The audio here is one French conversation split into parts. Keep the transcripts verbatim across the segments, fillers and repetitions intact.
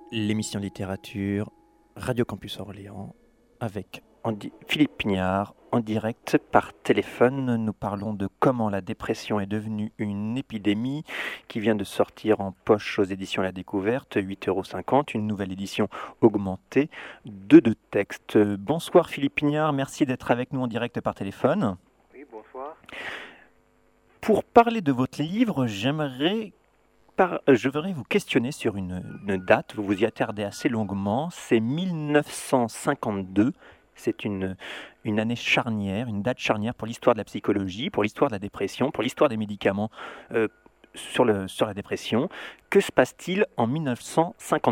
l'émission littérature Radio Campus Orléans avec Andy, Philippe Pignard en direct par téléphone. Nous parlons de comment la dépression est devenue une épidémie qui vient de sortir en poche aux éditions La Découverte, huit euros cinquante, une nouvelle édition augmentée de deux textes. Bonsoir Philippe Pignard, merci d'être avec nous en direct par téléphone. Oui, bonsoir. Pour parler de votre livre, j'aimerais Par, je voudrais vous questionner sur une, une date, vous vous y attardez assez longuement, c'est mille neuf cent cinquante-deux, c'est une, une année charnière, une date charnière pour l'histoire de la psychologie, pour l'histoire de la dépression, pour l'histoire des médicaments euh, sur, le, sur la dépression. Que se passe-t-il en mille neuf cent cinquante-deux ?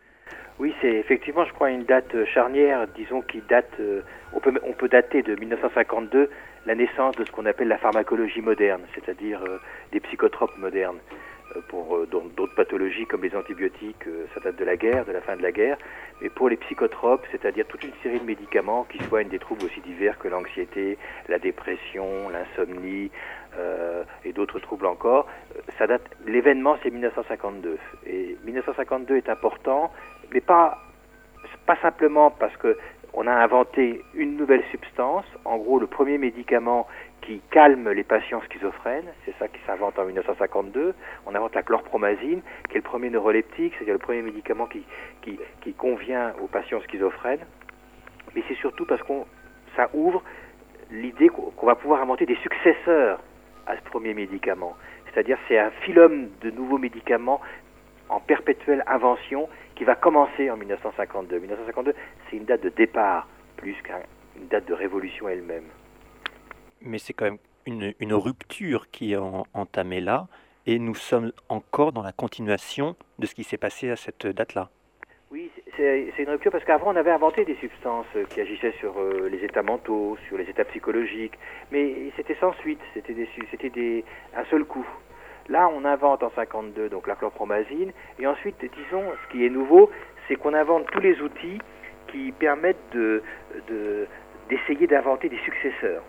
Oui, c'est effectivement, je crois, une date charnière, disons, qui date, euh, on peut, on peut dater de mille neuf cent cinquante-deux la naissance de ce qu'on appelle la pharmacologie moderne, c'est-à-dire euh, des psychotropes modernes. Pour euh, d'autres pathologies comme les antibiotiques, euh, ça date de la guerre, de la fin de la guerre, mais pour les psychotropes, c'est-à-dire toute une série de médicaments qui soignent des troubles aussi divers que l'anxiété, la dépression, l'insomnie euh, et d'autres troubles encore, ça date, l'événement c'est mille neuf cent cinquante-deux. Et mille neuf cent cinquante-deux est important, mais pas, pas simplement parce que on a inventé une nouvelle substance, en gros le premier médicament qui calme les patients schizophrènes, c'est ça qui s'invente en mille neuf cent cinquante-deux. On invente la chlorpromazine, qui est le premier neuroleptique, c'est-à-dire le premier médicament qui, qui, qui convient aux patients schizophrènes. Mais c'est surtout parce que ça ouvre l'idée qu'on va pouvoir inventer des successeurs à ce premier médicament. C'est-à-dire c'est un phylum de nouveaux médicaments en perpétuelle invention qui va commencer en mille neuf cent cinquante-deux. mille neuf cent cinquante-deux, c'est une date de départ plus qu'une date de révolution elle-même. Mais c'est quand même une, une rupture qui est en, entamée là, et nous sommes encore dans la continuation de ce qui s'est passé à cette date-là. Oui, c'est, c'est une rupture parce qu'avant on avait inventé des substances qui agissaient sur euh, les états mentaux, sur les états psychologiques, mais c'était sans suite, c'était, des, c'était des, un seul coup. Là, on invente en cinquante-deux donc la chlorpromazine, et ensuite, disons, ce qui est nouveau, c'est qu'on invente tous les outils qui permettent de, de, d'essayer d'inventer des successeurs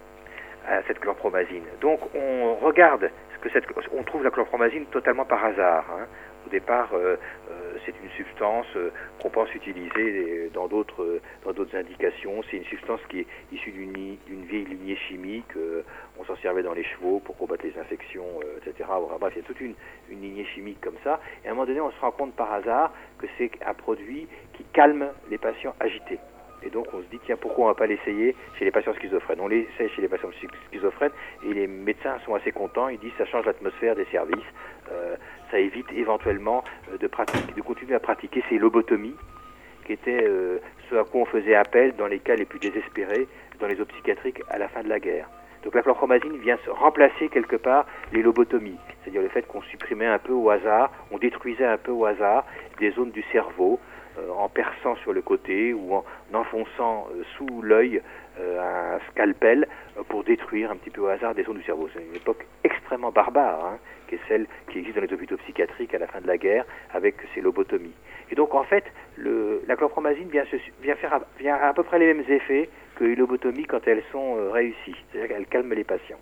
à cette chlorpromazine. Donc on regarde ce que cette, on trouve la chlorpromazine totalement par hasard. Hein. Au départ, euh, euh, c'est une substance euh, qu'on pense utiliser dans d'autres euh, dans d'autres indications. C'est une substance qui est issue d'une, d'une vieille lignée chimique. Euh, on s'en servait dans les chevaux pour combattre les infections, euh, et cetera. Bref, il y a toute une, une lignée chimique comme ça. Et à un moment donné, on se rend compte par hasard que c'est un produit qui calme les patients agités. Et donc on se dit, tiens, pourquoi on ne va pas l'essayer chez les patients schizophrènes ? On l'essaye chez les patients schizophrènes et les médecins sont assez contents, ils disent ça change l'atmosphère des services, euh, ça évite éventuellement euh, de, pratiquer, de continuer à pratiquer ces lobotomies, qui étaient euh, ce à quoi on faisait appel dans les cas les plus désespérés dans les hôpitaux psychiatriques à la fin de la guerre. Donc la chlorpromazine vient se remplacer quelque part les lobotomies, c'est-à-dire le fait qu'on supprimait un peu au hasard, on détruisait un peu au hasard des zones du cerveau, en perçant sur le côté ou en enfonçant euh, sous l'œil euh, un scalpel euh, pour détruire un petit peu au hasard des zones du cerveau. C'est une époque extrêmement barbare, hein, qui est celle qui existe dans les hôpitaux psychiatriques à la fin de la guerre avec ces lobotomies. Et donc en fait, le, la chlorpromazine vient, se, vient faire à, vient à, à peu près les mêmes effets que les lobotomies quand elles sont euh, réussies, c'est-à-dire qu'elles calment les patients.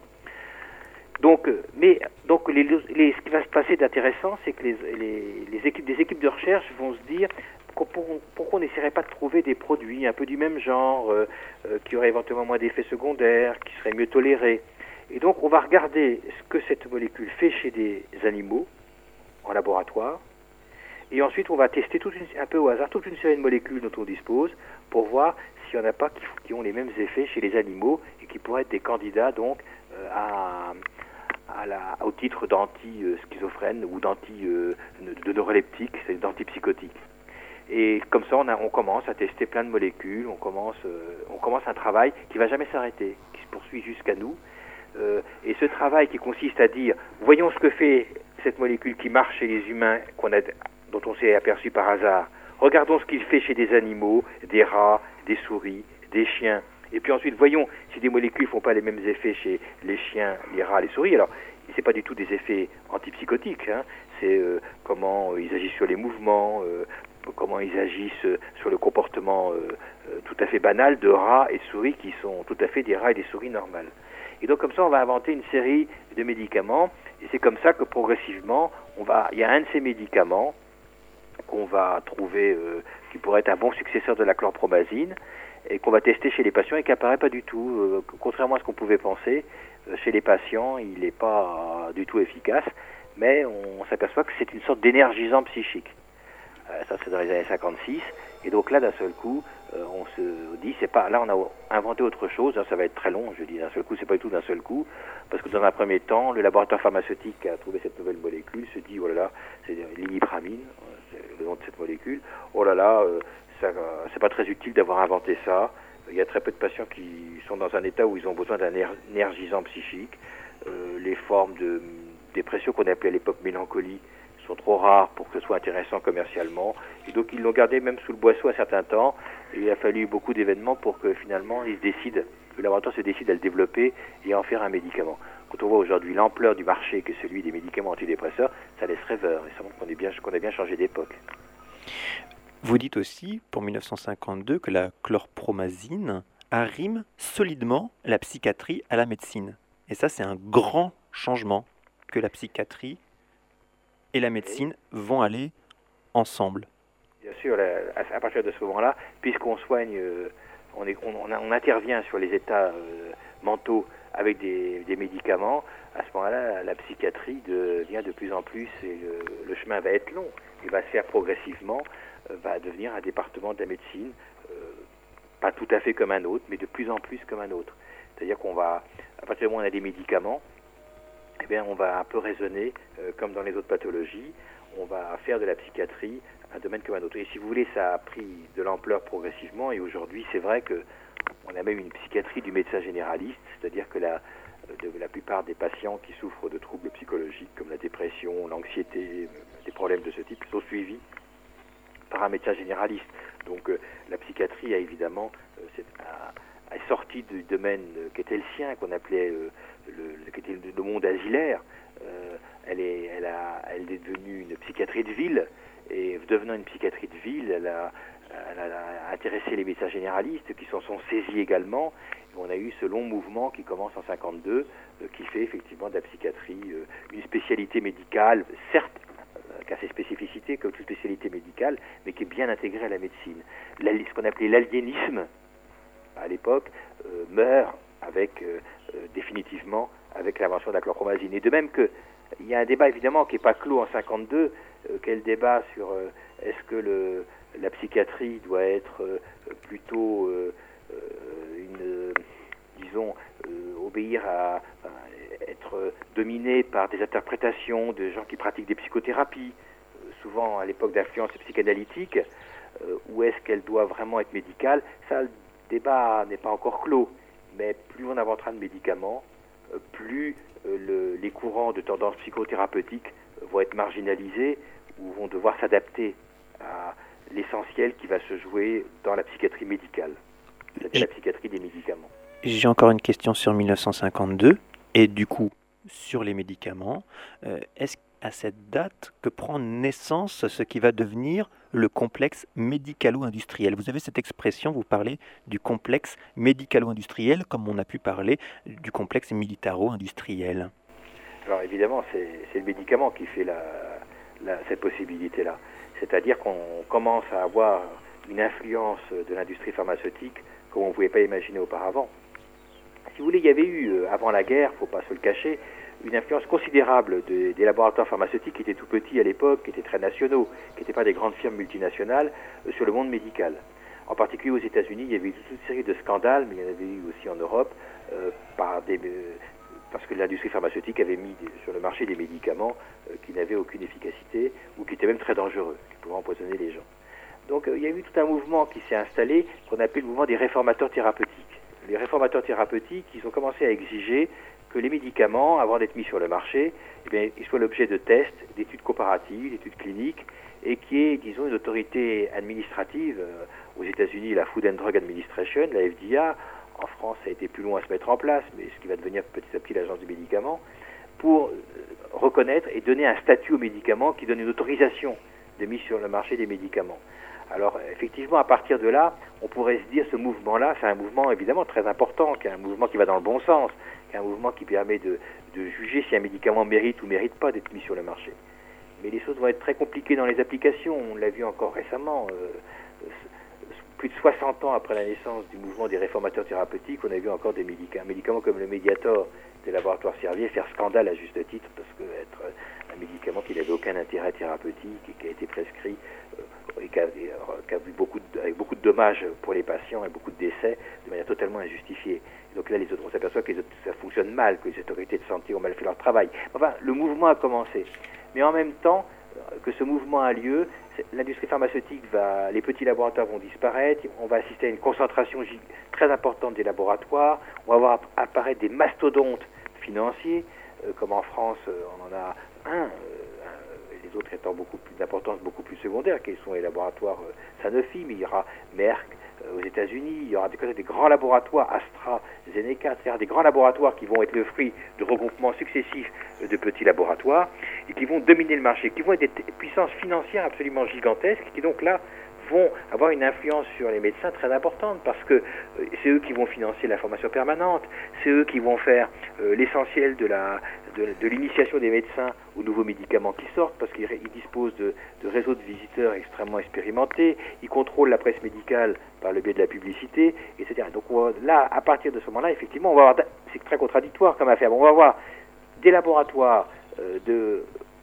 Donc, euh, mais donc les, les, ce qui va se passer d'intéressant, c'est que les, les, les équipes, des équipes de recherche vont se dire pourquoi on n'essaierait pas de trouver des produits un peu du même genre, euh, euh, qui auraient éventuellement moins d'effets secondaires, qui seraient mieux tolérés. Et donc on va regarder ce que cette molécule fait chez des animaux en laboratoire, et ensuite on va tester toute une, un peu au hasard toute une série de molécules dont on dispose pour voir s'il n'y en a pas qui, qui ont les mêmes effets chez les animaux et qui pourraient être des candidats donc euh, à... À la, au titre d'anti-schizophrène ou d'anti euh, de neuroleptique, c'est d'antipsychotique. Et comme ça, on, a, on commence à tester plein de molécules, on commence, euh, on commence un travail qui ne va jamais s'arrêter, qui se poursuit jusqu'à nous. Euh, et ce travail qui consiste à dire, voyons ce que fait cette molécule qui marche chez les humains, qu'on a, dont on s'est aperçu par hasard. Regardons ce qu'il fait chez des animaux, des rats, des souris, des chiens. Et puis ensuite, voyons si des molécules ne font pas les mêmes effets chez les chiens, les rats, les souris. Alors, ce n'est pas du tout des effets antipsychotiques, hein. C'est euh, comment ils agissent sur les mouvements, euh, comment ils agissent sur le comportement euh, euh, tout à fait banal de rats et de souris qui sont tout à fait des rats et des souris normales. Et donc comme ça, on va inventer une série de médicaments, et c'est comme ça que progressivement, on va, il y a un de ces médicaments qu'on va trouver, euh, qui pourrait être un bon successeur de la chlorpromazine, et qu'on va tester chez les patients et qui apparaît pas du tout, euh, contrairement à ce qu'on pouvait penser, euh, chez les patients, il n'est pas euh, du tout efficace, mais on, on s'aperçoit que c'est une sorte d'énergisant psychique. Euh, ça, c'est dans les années cinquante-six, et donc là, d'un seul coup, euh, on se dit, c'est pas, là, on a inventé autre chose, hein, ça va être très long, je dis d'un seul coup, c'est pas du tout d'un seul coup, parce que dans un premier temps, le laboratoire pharmaceutique qui a trouvé cette nouvelle molécule se dit, oh là là, c'est l'imipramine, c'est le nom de cette molécule, oh là là, euh, ça, euh, c'est pas très utile d'avoir inventé ça. Il y a très peu de patients qui sont dans un état où ils ont besoin d'un énergisant psychique. Euh, les formes de dépression qu'on appelait à l'époque mélancolie sont trop rares pour que ce soit intéressant commercialement. Et donc ils l'ont gardé même sous le boisseau un certain temps. Et il a fallu beaucoup d'événements pour que finalement ils se décident, le laboratoire se décide à le développer et à en faire un médicament. Quand on voit aujourd'hui l'ampleur du marché que celui des médicaments antidépresseurs, ça laisse rêveur et ça montre qu'on est bien, qu'on a bien changé d'époque. Vous dites aussi, pour mille neuf cent cinquante-deux, que la chlorpromazine arrime solidement la psychiatrie à la médecine. Et ça, c'est un grand changement, que la psychiatrie et la médecine vont aller ensemble. Bien sûr, à partir de ce moment-là, puisqu'on soigne, on, est, on, on intervient sur les états euh, mentaux avec des, des médicaments, à ce moment-là, la psychiatrie devient de plus en plus, et le, le chemin va être long, il va se faire progressivement, euh, va devenir un département de la médecine, euh, pas tout à fait comme un autre, mais de plus en plus comme un autre. C'est-à-dire qu'on va, à partir du moment où on a des médicaments, eh bien, on va un peu raisonner euh, comme dans les autres pathologies, on va faire de la psychiatrie un domaine comme un autre. Et si vous voulez, ça a pris de l'ampleur progressivement, et aujourd'hui, c'est vrai que on a même une psychiatrie du médecin généraliste, c'est-à-dire que la, de, la plupart des patients qui souffrent de troubles psychologiques comme la dépression, l'anxiété, des problèmes de ce type, sont suivis par un médecin généraliste. Donc euh, la psychiatrie a évidemment euh, c'est, a, a sorti du domaine euh, qui était le sien, qu'on appelait euh, le, qui était le monde asilaire. Euh, elle, est, elle, a, elle est devenue une psychiatrie de ville, et devenant une psychiatrie de ville, elle a Elle a intéressé les médecins généralistes qui s'en sont saisis également. Et on a eu ce long mouvement qui commence en cinquante-deux, euh, qui fait effectivement de la psychiatrie euh, une spécialité médicale, certes, euh, qui a ses spécificités comme toute spécialité médicale, mais qui est bien intégrée à la médecine. La, ce qu'on appelait l'aliénisme, à l'époque, euh, meurt avec, euh, euh, définitivement avec l'invention de la chlorpromazine. Et de même que il y a un débat évidemment qui n'est pas clos en cinquante-deux, euh, quel débat sur euh, est-ce que le la psychiatrie doit être euh, plutôt euh, une, euh, disons, euh, obéir à, à être dominée par des interprétations de gens qui pratiquent des psychothérapies, euh, souvent à l'époque d'influence psychanalytique, euh, ou est-ce qu'elle doit vraiment être médicale? Ça, le débat n'est pas encore clos, mais plus on inventera de médicaments, euh, plus euh, le, les courants de tendance psychothérapeutiques euh, vont être marginalisés ou vont devoir s'adapter à l'essentiel qui va se jouer dans la psychiatrie médicale, c'est-à-dire la psychiatrie des médicaments. J'ai encore une question sur mille neuf cent cinquante-deux, et du coup, sur les médicaments. Euh, est-ce à cette date que prend naissance ce qui va devenir le complexe médicalo-industriel? Vous avez cette expression, vous parlez du complexe médicalo-industriel, comme on a pu parler du complexe militaro-industriel. Alors évidemment, c'est, c'est le médicament qui fait la, la, cette possibilité-là. C'est-à-dire qu'on commence à avoir une influence de l'industrie pharmaceutique comme on ne pouvait pas imaginer auparavant. Si vous voulez, il y avait eu, avant la guerre, il ne faut pas se le cacher, une influence considérable de, des laboratoires pharmaceutiques qui étaient tout petits à l'époque, qui étaient très nationaux, qui n'étaient pas des grandes firmes multinationales, euh, sur le monde médical. En particulier aux États-Unis, il y avait eu toute une série de scandales, mais il y en avait eu aussi en Europe, euh, par des... Euh, parce que l'industrie pharmaceutique avait mis des, sur le marché des médicaments euh, qui n'avaient aucune efficacité ou qui étaient même très dangereux, qui pouvaient empoisonner les gens. Donc euh, il y a eu tout un mouvement qui s'est installé, qu'on appelle le mouvement des réformateurs thérapeutiques. Les réformateurs thérapeutiques, ils ont commencé à exiger que les médicaments, avant d'être mis sur le marché, eh bien, ils soient l'objet de tests, d'études comparatives, d'études cliniques, et qui est, disons, une autorité administrative. Euh, aux États-Unis, la Food and Drug Administration, la F D A. En France, ça a été plus long à se mettre en place, mais ce qui va devenir petit à petit l'agence du médicament, pour reconnaître et donner un statut aux médicaments qui donne une autorisation de mise sur le marché des médicaments. Alors, effectivement, à partir de là, on pourrait se dire ce mouvement-là, c'est un mouvement évidemment très important, qui est un mouvement qui va dans le bon sens, qui est un mouvement qui permet de, de juger si un médicament mérite ou mérite pas d'être mis sur le marché. mais les choses vont être très compliquées dans les applications. On l'a vu encore récemment. Euh, plus de soixante ans après la naissance du mouvement des réformateurs thérapeutiques, on a vu encore des médicaments, médicaments comme le Mediator des laboratoires Servier faire scandale à juste titre, parce que être un médicament qui n'avait aucun intérêt thérapeutique et qui a été prescrit euh, et qui a, qui a vu beaucoup de, avec beaucoup de dommages pour les patients et beaucoup de décès de manière totalement injustifiée. Donc là, les autres, on s'aperçoit que les autres, ça fonctionne mal, que les autorités de santé ont mal fait leur travail. Enfin, le mouvement a commencé. Mais en même temps que ce mouvement a lieu, l'industrie pharmaceutique va, les petits laboratoires vont disparaître, on va assister à une concentration très importante des laboratoires, on va voir apparaître des mastodontes financiers, euh, comme en France, euh, on en a un, euh, les autres étant beaucoup plus d'importance beaucoup plus secondaire, qui sont les laboratoires euh, Sanofi, mais il y aura Merck euh, aux États-Unis, il y aura des, des grands laboratoires AstraZeneca, c'est-à-dire des grands laboratoires qui vont être le fruit de regroupements successifs de petits laboratoires et qui vont dominer le marché, qui vont être des puissances financières absolument gigantesques, qui donc là vont avoir une influence sur les médecins très importante, parce que euh, c'est eux qui vont financer la formation permanente, c'est eux qui vont faire euh, l'essentiel de la de, de l'initiation des médecins aux nouveaux médicaments qui sortent, parce qu'ils ils disposent de, de réseaux de visiteurs extrêmement expérimentés, ils contrôlent la presse médicale par le biais de la publicité, et cetera. Donc on va, là, à partir de ce moment-là, effectivement, on va avoir, c'est très contradictoire comme affaire, on va avoir des laboratoires euh, de,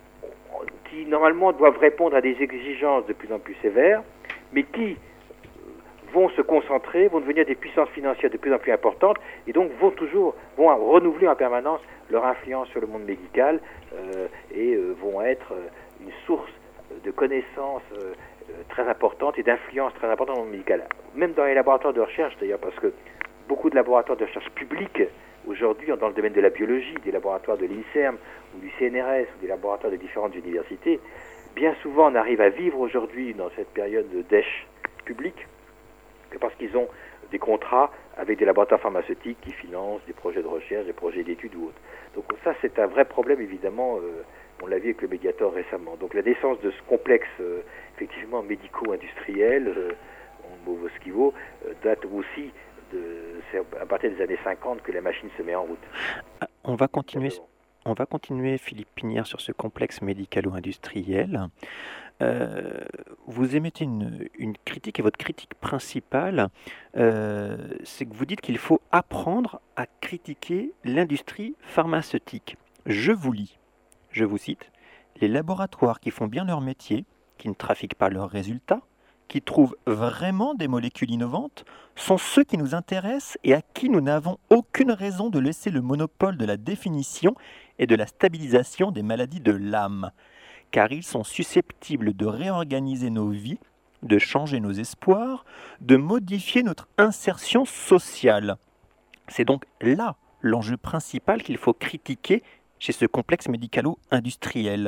qui normalement doivent répondre à des exigences de plus en plus sévères, mais qui vont se concentrer, vont devenir des puissances financières de plus en plus importantes, et donc vont toujours vont renouveler en permanence leur influence sur le monde médical euh, et euh, vont être euh, une source de connaissances euh, très importante et d'influence très importante dans le monde médical. Même dans les laboratoires de recherche d'ailleurs, parce que beaucoup de laboratoires de recherche publics aujourd'hui dans le domaine de la biologie, des laboratoires de l'INSERM ou du C N R S ou des laboratoires de différentes universités, bien souvent on arrive à vivre aujourd'hui dans cette période de dèche publique que parce qu'ils ont des contrats avec des laboratoires pharmaceutiques qui financent des projets de recherche, des projets d'études ou autres. Donc ça c'est un vrai problème évidemment, euh, on l'a vu avec le Mediator récemment. Donc la naissance de ce complexe euh, effectivement médico-industriel, euh, on vaut ce qu'il vaut, euh, date aussi de, c'est à partir des années cinquante que la machine se met en route. On va continuer, on va continuer Philippe Pinière sur ce complexe médicalo-industriel. Euh, vous émettez une, une critique, et votre critique principale, euh, c'est que vous dites qu'il faut apprendre à critiquer l'industrie pharmaceutique. Je vous lis, je vous cite, « Les laboratoires qui font bien leur métier, qui ne trafiquent pas leurs résultats, qui trouvent vraiment des molécules innovantes, sont ceux qui nous intéressent et à qui nous n'avons aucune raison de laisser le monopole de la définition et de la stabilisation des maladies de l'âme. Car ils sont susceptibles de réorganiser nos vies, de changer nos espoirs, de modifier notre insertion sociale. » C'est donc là l'enjeu principal qu'il faut critiquer chez ce complexe médicalo-industriel.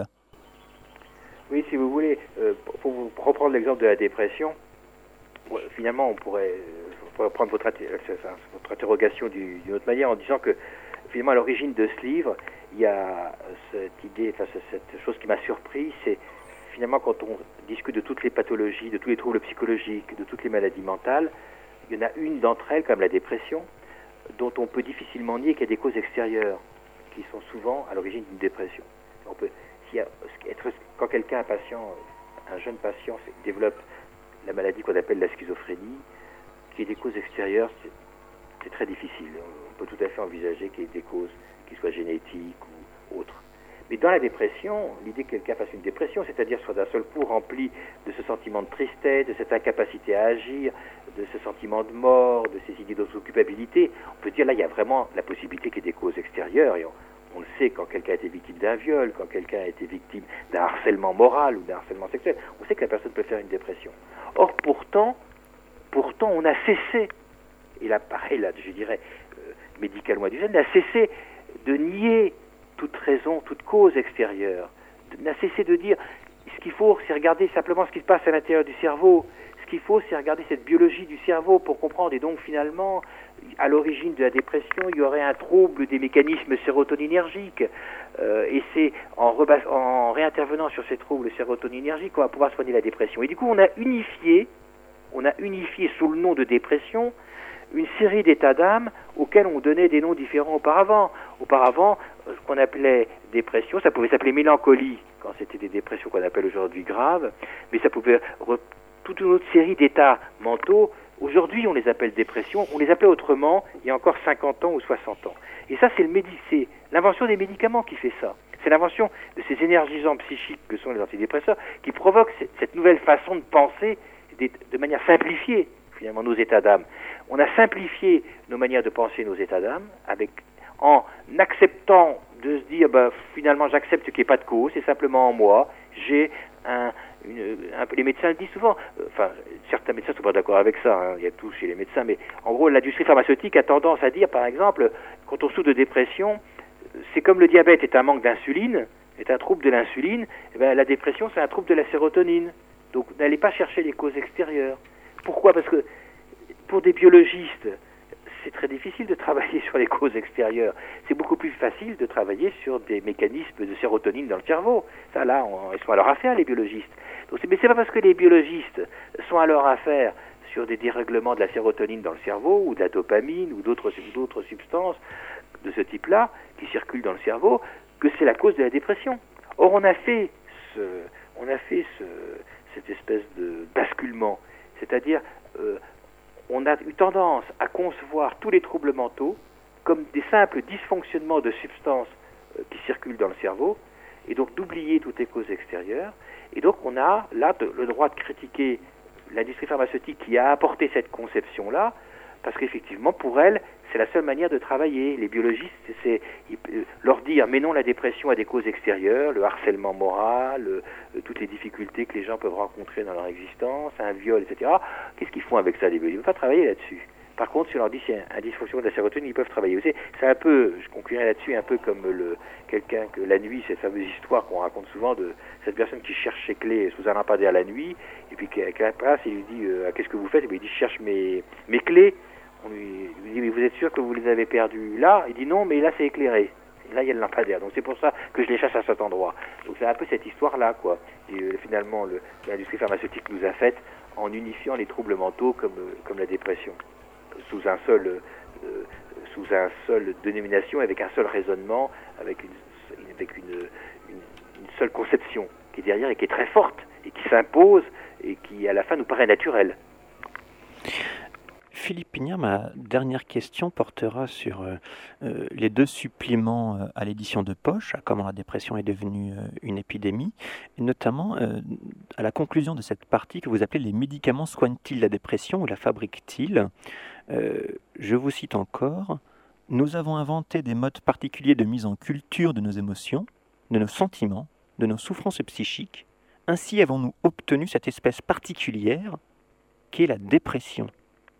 Oui, si vous voulez, euh, pour vous reprendre l'exemple de la dépression, finalement on pourrait, on pourrait prendre votre, votre interrogation d'une autre manière en disant que finalement à l'origine de ce livre, il y a cette idée, enfin cette chose qui m'a surpris, c'est finalement quand on discute de toutes les pathologies, de tous les troubles psychologiques, de toutes les maladies mentales, il y en a une d'entre elles, comme la dépression, dont on peut difficilement nier qu'il y a des causes extérieures qui sont souvent à l'origine d'une dépression. On peut, s'il y a, être, quand quelqu'un, un patient, un jeune patient développe la maladie qu'on appelle la schizophrénie, qu'il y ait des causes extérieures, c'est, c'est très difficile. On peut tout à fait envisager qu'il y ait des causes qui soient génétiques ou autres. Mais dans la dépression, l'idée que quelqu'un fasse une dépression, c'est-à-dire soit d'un seul coup rempli de ce sentiment de tristesse, de cette incapacité à agir, de ce sentiment de mort, de ces idées d'autoculpabilité, on peut dire là il y a vraiment la possibilité qu'il y ait des causes extérieures. Et on, on le sait quand quelqu'un a été victime d'un viol, quand quelqu'un a été victime d'un harcèlement moral ou d'un harcèlement sexuel, on sait que la personne peut faire une dépression. Or pourtant, pourtant on a cessé, et là pareil, là, je dirais, euh, médicalement industriel, on a cessé de nier toute raison, toute cause extérieure. On a cessé de dire, ce qu'il faut, c'est regarder simplement ce qui se passe à l'intérieur du cerveau. Ce qu'il faut, c'est regarder cette biologie du cerveau pour comprendre. Et donc, finalement, à l'origine de la dépression, il y aurait un trouble des mécanismes sérotoninergiques. Euh, et c'est en, rebas- en réintervenant sur ces troubles sérotoninergiques qu'on va pouvoir soigner la dépression. Et du coup, on a unifié on a unifié sous le nom de dépression une série d'états d'âme auxquels on donnait des noms différents auparavant. Auparavant, ce qu'on appelait dépression, ça pouvait s'appeler mélancolie, quand c'était des dépressions qu'on appelle aujourd'hui graves, mais ça pouvait... Re... toute une autre série d'états mentaux. Aujourd'hui, on les appelle dépression, on les appelait autrement il y a encore cinquante ans ou soixante ans. Et ça, c'est, le médi- c'est l'invention des médicaments qui fait ça. C'est l'invention de ces énergisants psychiques que sont les antidépresseurs qui provoquent cette nouvelle façon de penser de manière simplifiée, finalement, nos états d'âme. On a simplifié nos manières de penser nos états d'âme avec, en acceptant de se dire, bah, finalement, j'accepte qu'il n'y ait pas de cause, c'est simplement en moi, j'ai un... Une, un peu, les médecins le disent souvent, enfin, certains médecins ne sont pas d'accord avec ça, hein, il y a tout chez les médecins, mais en gros, l'industrie pharmaceutique a tendance à dire, par exemple, quand on souffre de dépression, c'est comme le diabète est un manque d'insuline, est un trouble de l'insuline, et bien, la dépression, c'est un trouble de la sérotonine. Donc, n'allez pas chercher les causes extérieures. Pourquoi ? Parce que pour des biologistes, c'est très difficile de travailler sur les causes extérieures. C'est beaucoup plus facile de travailler sur des mécanismes de sérotonine dans le cerveau. Ça, là, on, ils sont à leur affaire, les biologistes. Donc, c'est, mais c'est pas parce que les biologistes sont à leur affaire sur des dérèglements de la sérotonine dans le cerveau, ou de la dopamine, ou d'autres, d'autres substances de ce type-là, qui circulent dans le cerveau, que c'est la cause de la dépression. Or, on a fait, ce, on a fait ce, cette espèce de basculement. C'est-à-dire... Euh, on a eu tendance à concevoir tous les troubles mentaux comme des simples dysfonctionnements de substances euh, qui circulent dans le cerveau, et donc d'oublier toutes les causes extérieures. Et donc on a là de, le droit de critiquer l'industrie pharmaceutique qui a apporté cette conception-là, parce qu'effectivement, pour elle, c'est la seule manière de travailler. Les biologistes, c'est, c'est leur dire, mais non, la dépression a des causes extérieures, le harcèlement moral, le, toutes les difficultés que les gens peuvent rencontrer dans leur existence, un viol, et cetera. Qu'est-ce qu'ils font avec ça, les biologistes ? Ils ne peuvent pas travailler là-dessus. Par contre, si on leur dit c'est un dysfonction de la sérotonine, ils peuvent travailler. Vous savez, c'est un peu, je conclurai là-dessus, un peu comme le, quelqu'un que la nuit, cette fameuse histoire qu'on raconte souvent de cette personne qui cherche ses clés sous un lampadaire la nuit, et puis qu'à la place, il lui dit euh, qu'est-ce que vous faites ? Et puis il dit je cherche mes, mes clés. On lui, lui dit mais vous êtes sûr que vous les avez perdues là ? Il dit non, mais là c'est éclairé. Et là il y a le lampadaire, donc c'est pour ça que je les cherche à cet endroit. Donc c'est un peu cette histoire-là, quoi. Et euh, finalement, le, l'industrie pharmaceutique nous a faite en unifiant les troubles mentaux comme, euh, comme la dépression, sous un seul, euh, sous un seul dénomination, avec un seul raisonnement, avec une, avec une, une, une seule conception qui est derrière et qui est très forte et qui s'impose et qui à la fin nous paraît naturelle. Philippe Pignard, ma dernière question portera sur euh, euh, les deux suppléments euh, à l'édition de poche, à comment la dépression est devenue euh, une épidémie, et notamment euh, à la conclusion de cette partie que vous appelez « Les médicaments soignent-ils la dépression ou la fabriquent-ils » euh, Je vous cite encore « Nous avons inventé des modes particuliers de mise en culture de nos émotions, de nos sentiments, de nos souffrances psychiques. Ainsi avons-nous obtenu cette espèce particulière qui est la dépression. »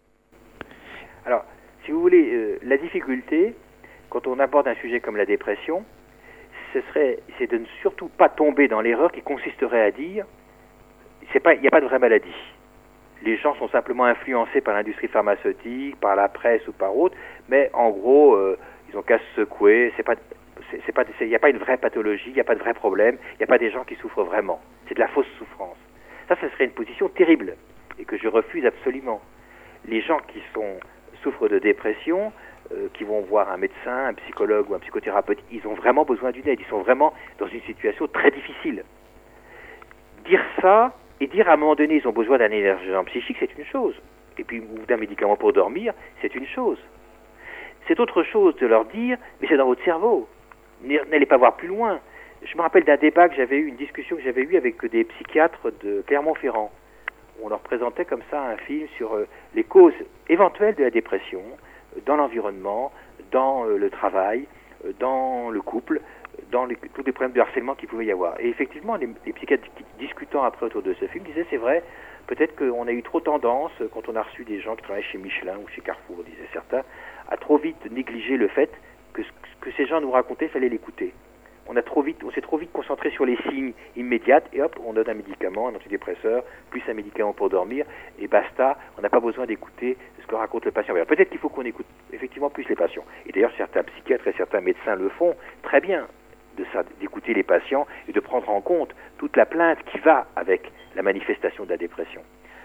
Alors, si vous voulez, euh, la difficulté, quand on aborde un sujet comme la dépression, ce serait, c'est de ne surtout pas tomber dans l'erreur qui consisterait à dire c'est pas, il n'y a pas de vraie maladie. Les gens sont simplement influencés par l'industrie pharmaceutique, par la presse ou par autre, mais en gros, euh, ils ont qu'à se secouer, c'est pas, c'est, c'est pas, il n'y a pas une vraie pathologie, il n'y a pas de vrai problème, il n'y a pas des gens qui souffrent vraiment. C'est de la fausse souffrance. Ça, ce serait une position terrible et que je refuse absolument. Les gens qui sont souffrent de dépression, euh, qui vont voir un médecin, un psychologue ou un psychothérapeute, ils ont vraiment besoin d'une aide, ils sont vraiment dans une situation très difficile. Dire ça, et dire à un moment donné ils ont besoin d'un énergisant psychique, c'est une chose. Et puis, ou d'un médicament pour dormir, c'est une chose. C'est autre chose de leur dire, mais c'est dans votre cerveau. N'allez pas voir plus loin. Je me rappelle d'un débat que j'avais eu, une discussion que j'avais eue avec des psychiatres de Clermont-Ferrand. On leur présentait comme ça un film sur euh, les causes éventuelles de la dépression, euh, dans l'environnement, dans euh, le travail, euh, dans le couple, dans les, tous les problèmes de harcèlement qu'il pouvait y avoir. Et effectivement, les, les psychiatres discutant après autour de ce film disaient, c'est vrai, peut-être qu'on a eu trop tendance, quand on a reçu des gens qui travaillaient chez Michelin ou chez Carrefour, disaient certains, à trop vite négliger le fait que ce que ces gens nous racontaient, il fallait l'écouter. On a trop vite, on s'est trop vite concentré sur les signes immédiats et hop, on donne un médicament, un antidépresseur, plus un médicament pour dormir et basta. On n'a pas besoin d'écouter ce que raconte le patient. Alors, peut-être qu'il faut qu'on écoute effectivement plus les patients. Et d'ailleurs, certains psychiatres et certains médecins le font très bien, de ça, d'écouter les patients et de prendre en compte toute la plainte qui va avec la manifestation de la dépression.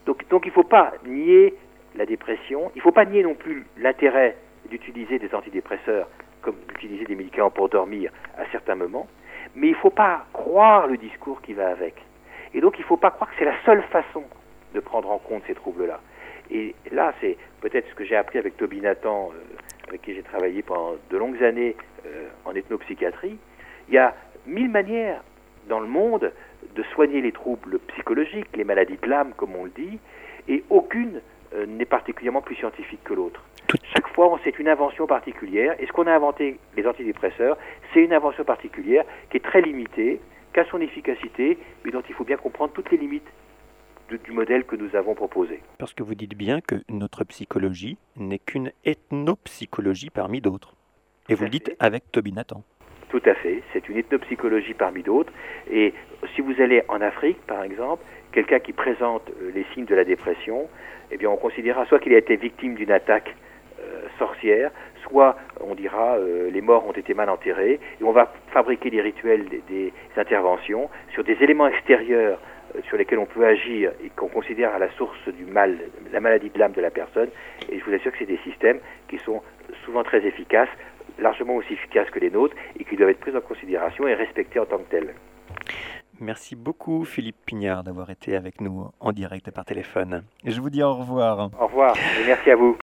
Donc, donc il ne faut pas nier la dépression, il ne faut pas nier non plus l'intérêt d'utiliser des antidépresseurs comme d'utiliser des médicaments pour dormir à certains moments, mais il ne faut pas croire le discours qui va avec. Et donc il ne faut pas croire que c'est la seule façon de prendre en compte ces troubles-là. Et là, c'est peut-être ce que j'ai appris avec Toby Nathan, euh, avec qui j'ai travaillé pendant de longues années euh, en ethnopsychiatrie. Il y a mille manières dans le monde de soigner les troubles psychologiques, les maladies de l'âme, comme on le dit, et aucune euh, n'est particulièrement plus scientifique que l'autre. Chaque fois, c'est une invention particulière, et ce qu'on a inventé, les antidépresseurs, c'est une invention particulière qui est très limitée, qui a son efficacité, mais dont il faut bien comprendre toutes les limites de, du modèle que nous avons proposé. Parce que vous dites bien que notre psychologie n'est qu'une ethnopsychologie parmi d'autres. Et vous le dites avec Toby Nathan. Tout à fait, c'est une ethnopsychologie parmi d'autres. Et si vous allez en Afrique, par exemple, quelqu'un qui présente euh, les signes de la dépression, eh bien, on considérera soit qu'il a été victime d'une attaque euh, sorcière, soit on dira euh, les morts ont été mal enterrés, et on va fabriquer des rituels, des, des interventions sur des éléments extérieurs euh, sur lesquels on peut agir et qu'on considère à la source du mal, la maladie de l'âme de la personne. Et je vous assure que c'est des systèmes qui sont souvent très efficaces, largement aussi efficaces que les nôtres, et qui doivent être pris en considération et respectés en tant que tels. Merci beaucoup Philippe Pignard d'avoir été avec nous en direct par téléphone. Et je vous dis au revoir. Au revoir et merci à vous.